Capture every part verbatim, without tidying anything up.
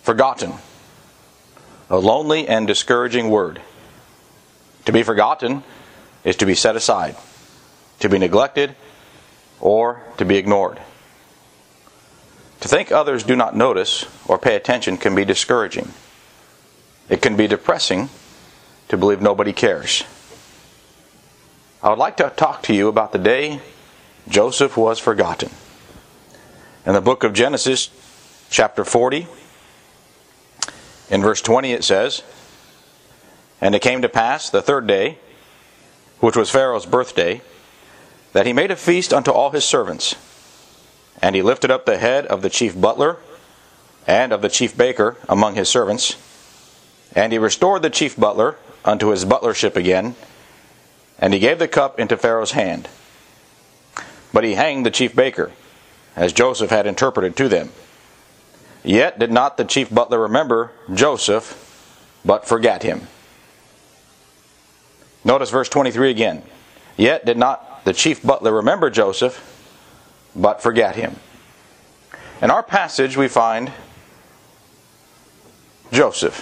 Forgotten. A lonely and discouraging word. To be forgotten is to be set aside, to be neglected, or to be ignored. To think others do not notice or pay attention can be discouraging. It can be depressing to believe nobody cares. I would like to talk to you about the day Joseph was forgotten. In the book of Genesis, chapter forty, in verse twenty it says, "And it came to pass the third day, which was Pharaoh's birthday, that he made a feast unto all his servants. And he lifted up the head of the chief butler and of the chief baker among his servants. And he restored the chief butler unto his butlership again. And he gave the cup into Pharaoh's hand. But he hanged the chief baker, as Joseph had interpreted to them. Yet did not the chief butler remember Joseph, but forgat him." Notice verse twenty-three again. "Yet did not the chief butler remember Joseph, but forgat him." In our passage we find Joseph.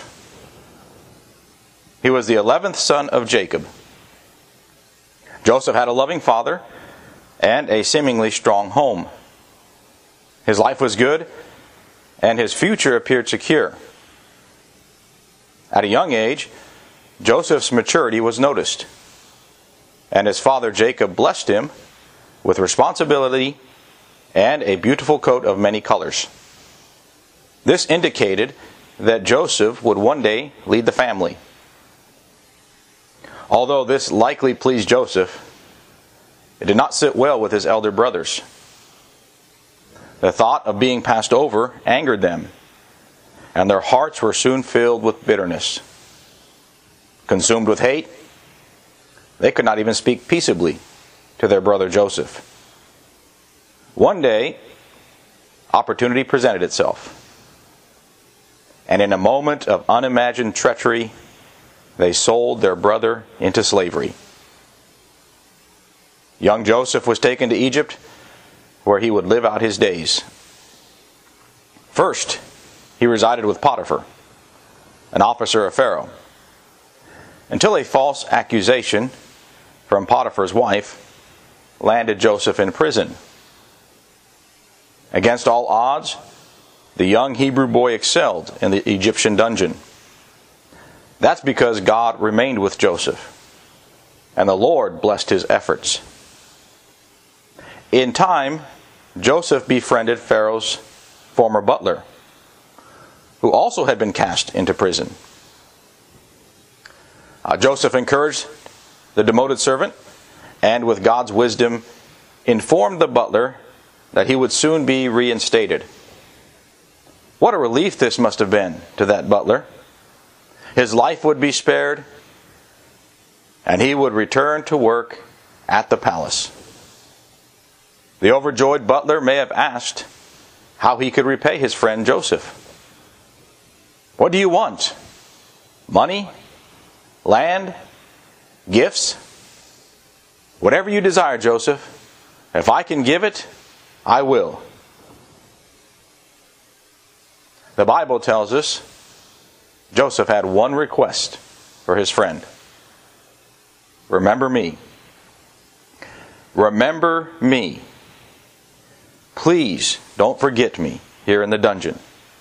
He was the eleventh son of Jacob. Joseph had a loving father and a seemingly strong home. His life was good, and his future appeared secure. At a young age, Joseph's maturity was noticed, and his father Jacob blessed him with responsibility and a beautiful coat of many colors. This indicated that Joseph would one day lead the family. Although this likely pleased Joseph, it did not sit well with his elder brothers. The thought of being passed over angered them, and their hearts were soon filled with bitterness. Consumed with hate, they could not even speak peaceably to their brother Joseph. One day, opportunity presented itself, and in a moment of unimagined treachery, they sold their brother into slavery. Young Joseph was taken to Egypt, where he would live out his days. First, he resided with Potiphar, an officer of Pharaoh, until a false accusation from Potiphar's wife landed Joseph in prison. Against all odds, the young Hebrew boy excelled in the Egyptian dungeon. That's because God remained with Joseph, and the Lord blessed his efforts. In time, Joseph befriended Pharaoh's former butler, who also had been cast into prison. Uh, Joseph encouraged the demoted servant, and with God's wisdom, informed the butler that he would soon be reinstated. What a relief this must have been to that butler. His life would be spared, and he would return to work at the palace. The overjoyed butler may have asked how he could repay his friend Joseph. "What do you want? Money? Land? Gifts? Whatever you desire, Joseph. If I can give it, I will." The Bible tells us Joseph had one request for his friend. "Remember me. Remember me. Please don't forget me here in the dungeon."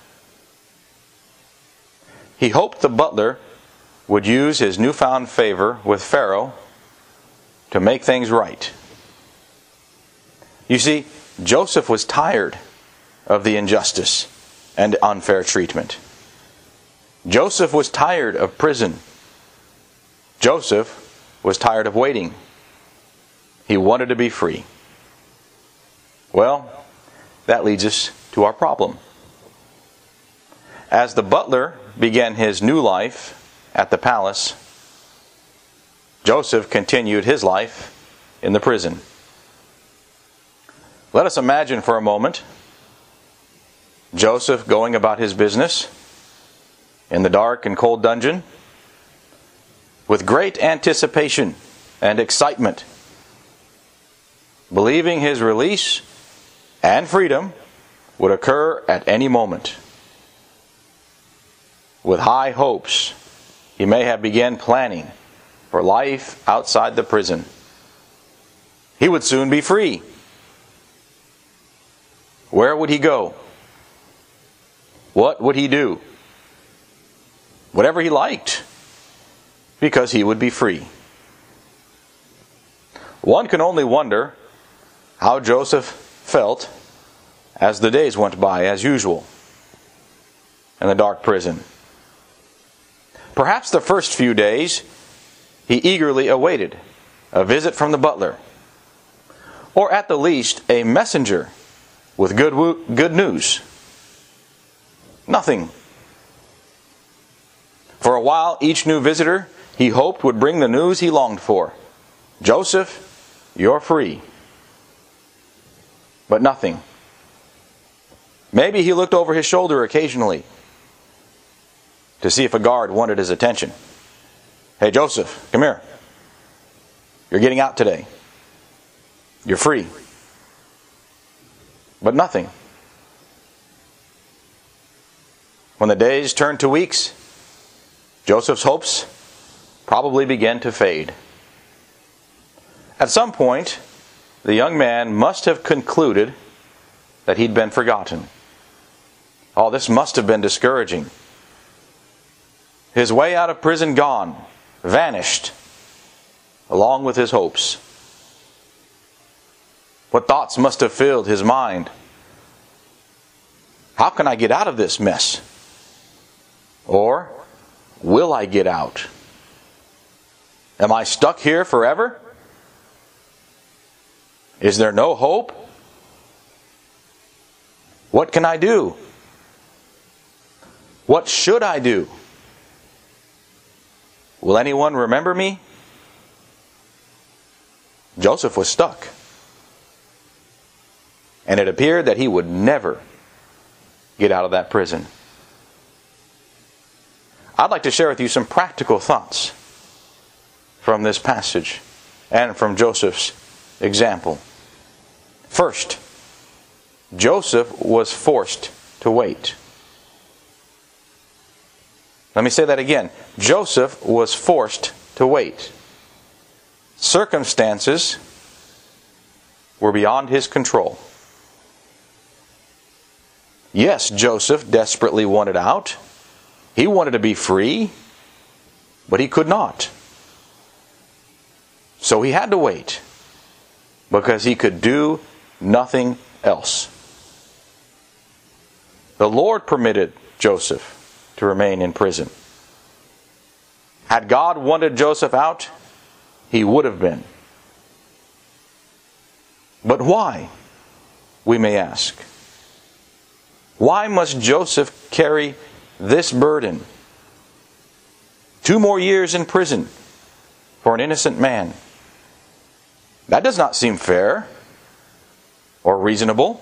He hoped the butler would use his newfound favor with Pharaoh to make things right. You see, Joseph was tired of the injustice and unfair treatment. Joseph was tired of prison. Joseph was tired of waiting. He wanted to be free. Well, that leads us to our problem. As the butler began his new life at the palace, Joseph continued his life in the prison. Let us imagine for a moment Joseph going about his business in the dark and cold dungeon with great anticipation and excitement, believing his release and freedom would occur at any moment. with high hopes, he may have begun planning for life outside the prison. He would soon be free. Where would he go? What would he do? Whatever he liked, because he would be free. One can only wonder how Joseph felt as the days went by, as usual, in the dark prison. Perhaps the first few days he eagerly awaited a visit from the butler, or at the least a messenger with good wo- good news. Nothing. For a while, each new visitor he hoped would bring the news he longed for. Joseph, you're free. But nothing. Maybe he looked over his shoulder occasionally to see if a guard wanted his attention. Hey, Joseph, come here. You're getting out today. You're free. But nothing. When the days turned to weeks, Joseph's hopes probably began to fade. At some point, the young man must have concluded that he'd been forgotten. Oh, this must have been discouraging. His way out of prison gone, vanished, along with his hopes. What thoughts must have filled his mind? How can I get out of this mess? Or, will I get out? Am I stuck here forever? Is there no hope? What can I do? What should I do? Will anyone remember me? Joseph was stuck. And it appeared that he would never get out of that prison. I'd like to share with you some practical thoughts from this passage and from Joseph's example. First, Joseph was forced to wait. Let me say that again. Joseph was forced to wait. Circumstances were beyond his control. Yes, Joseph desperately wanted out. He wanted to be free, but he could not. So he had to wait, because he could do nothing else. The Lord permitted Joseph to remain in prison. Had God wanted Joseph out, he would have been. But why, we may ask? Why must Joseph carry this burden? Two more years in prison for an innocent man. That does not seem fair or reasonable.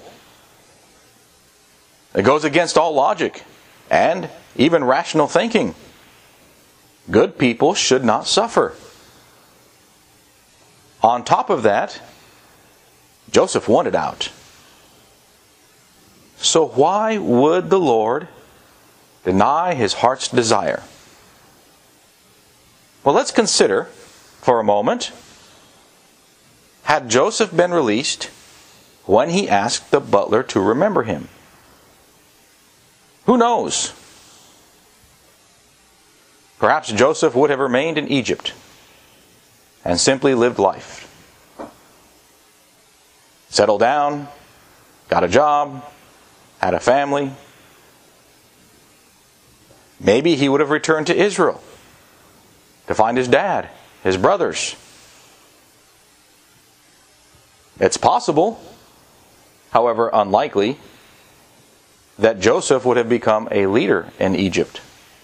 It goes against all logic and even rational thinking. Good people should not suffer. On top of that, Joseph wanted out. So why would the Lord deny his heart's desire? Well, let's consider for a moment. Had Joseph been released when he asked the butler to remember him? Who knows? Perhaps Joseph would have remained in Egypt and simply lived life. Settled down, got a job, had a family. Maybe he would have returned to Israel to find his dad, his brothers. It's possible, however unlikely, that Joseph would have become a leader in Egypt.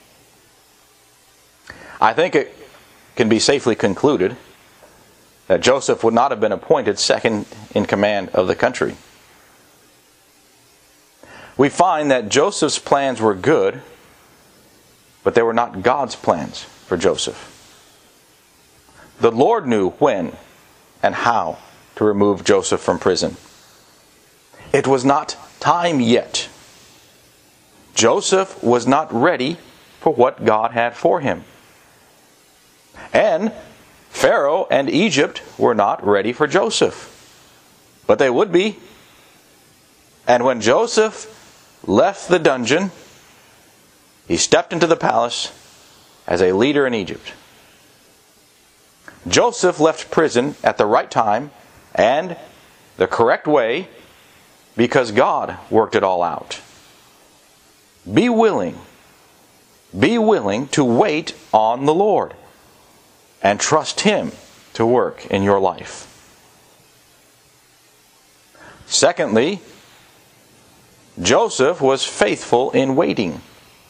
I think it can be safely concluded that Joseph would not have been appointed second in command of the country. We find that Joseph's plans were good, but they were not God's plans for Joseph. The Lord knew when and how to remove Joseph from prison. It was not time yet. Joseph was not ready for what God had for him. And Pharaoh and Egypt were not ready for Joseph, but they would be. And when Joseph left the dungeon, he stepped into the palace as a leader in Egypt. Joseph left prison at the right time and the correct way because God worked it all out. Be willing, be willing to wait on the Lord and trust Him to work in your life. Secondly, Joseph was faithful in waiting.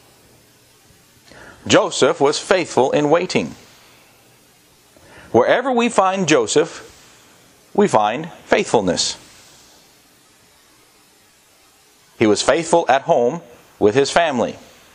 Joseph was faithful in waiting. Wherever we find Joseph, we find faithfulness. He was faithful at home with his family.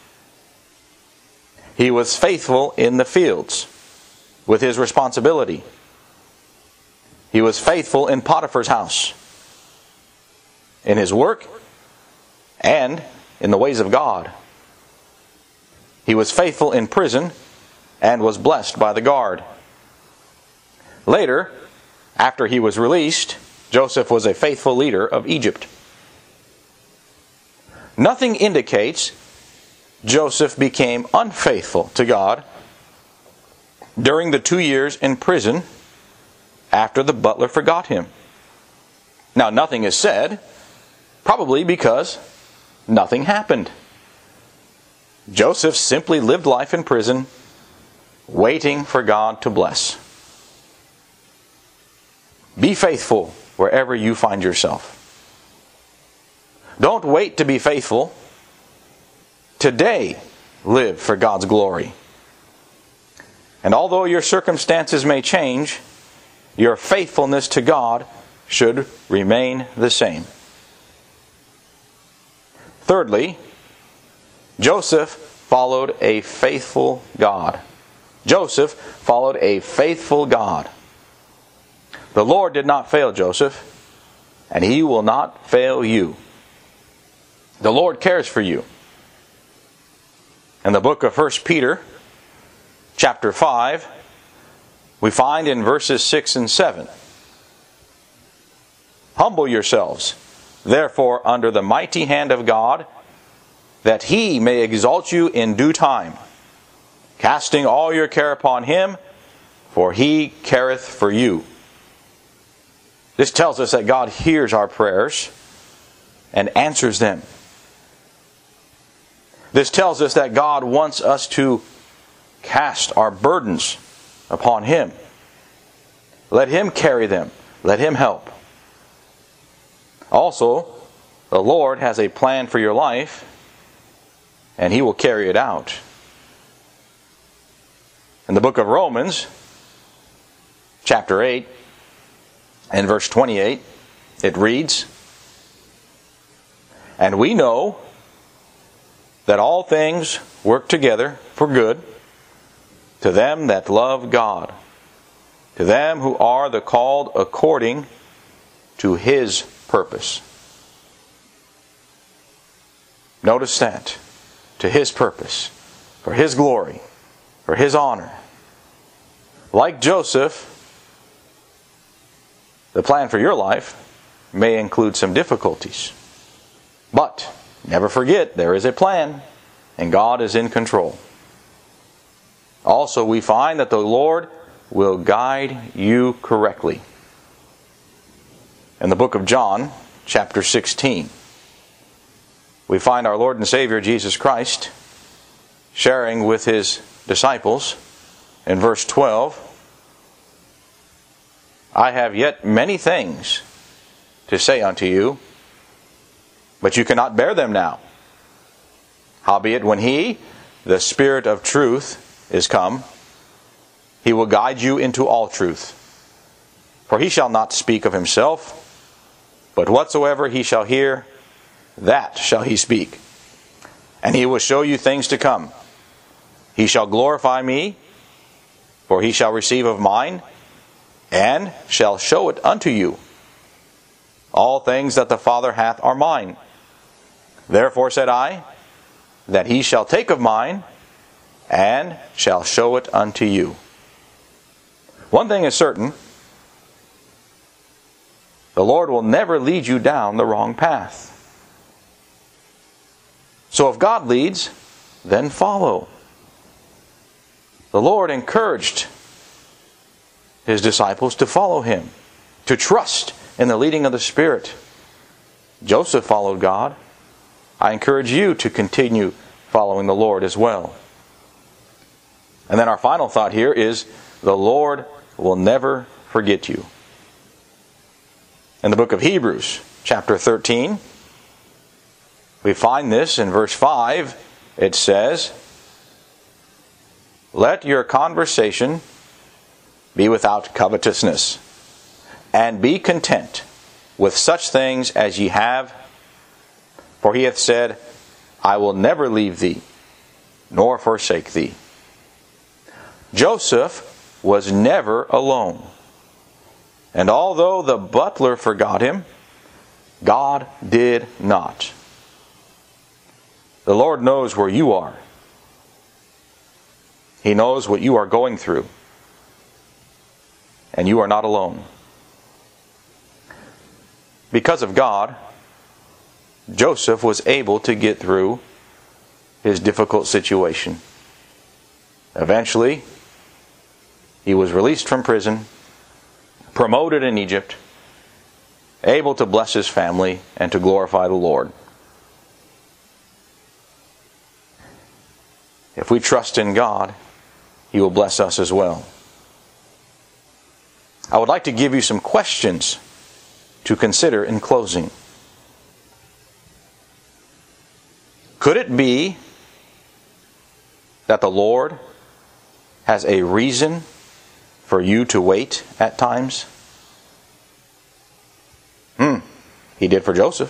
He was faithful in the fields with his responsibility. He was faithful in Potiphar's house, in his work, and in the ways of God. He was faithful in prison and was blessed by the guard. Later, after he was released, Joseph was a faithful leader of Egypt. Nothing indicates Joseph became unfaithful to God during the two years in prison after the butler forgot him. Now, nothing is said, probably because nothing happened. Joseph simply lived life in prison, waiting for God to bless. Be faithful wherever you find yourself. Don't wait to be faithful. Today, live for God's glory. And although your circumstances may change, your faithfulness to God should remain the same. Thirdly, Joseph followed a faithful God. Joseph followed a faithful God. The Lord did not fail Joseph, and He will not fail you. The Lord cares for you. In the book of First Peter, chapter five, we find in verses six and seven, "Humble yourselves, therefore, under the mighty hand of God, that He may exalt you in due time, casting all your care upon Him, for He careth for you." This tells us that God hears our prayers and answers them. This tells us that God wants us to cast our burdens upon Him. Let Him carry them. Let Him help. Also, the Lord has a plan for your life, and He will carry it out. In the book of Romans, chapter eight, and verse twenty-eight, it reads, "And we know that all things work together for good to them that love God, to them who are the called according to His purpose." Notice that. To His purpose. For His glory. For His honor. Like Joseph, the plan for your life may include some difficulties. But never forget, there is a plan, and God is in control. Also, we find that the Lord will guide you correctly. In the book of John, chapter sixteen, we find our Lord and Savior Jesus Christ sharing with His disciples in verse twelve, "I have yet many things to say unto you, but you cannot bear them now. Howbeit when He, the Spirit of truth, is come, He will guide you into all truth. For He shall not speak of Himself, but whatsoever He shall hear, that shall He speak. And He will show you things to come. He shall glorify Me, for He shall receive of mine, and shall show it unto you. All things that the Father hath are mine. Therefore said I, that He shall take of mine, and shall show it unto you. One thing is certain, the Lord will never lead you down the wrong path. So if God leads, then follow. The Lord encouraged His disciples to follow Him, to trust in the leading of the Spirit. Joseph followed God. I encourage you to continue following the Lord as well. And then our final thought here is, the Lord will never forget you. In the book of Hebrews, chapter thirteen, we find this in verse five. It says, let your conversation be without covetousness, and be content with such things as ye have. For he hath said, I will never leave thee, nor forsake thee. Joseph was never alone. And although the butler forgot him, God did not. The Lord knows where you are. He knows what you are going through. And you are not alone. Because of God, Joseph was able to get through his difficult situation. Eventually, he was released from prison, promoted in Egypt, able to bless his family and to glorify the Lord. If we trust in God, He will bless us as well. I would like to give you some questions to consider in closing. Could it be that the Lord has a reason for you to wait at times? Hmm, He did for Joseph.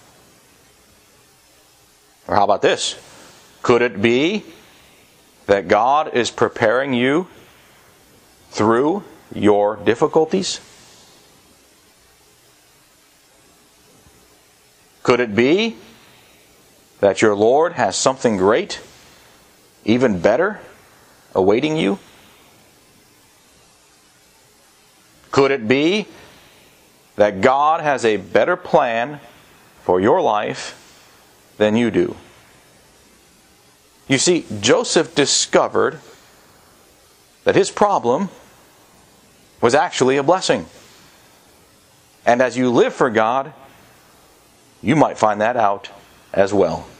Or how about this? Could it be that God is preparing you through your difficulties? Could it be that your Lord has something great, even better, awaiting you? Could it be that God has a better plan for your life than you do? You see, Joseph discovered that his problem was actually a blessing. And as you live for God, you might find that out as well.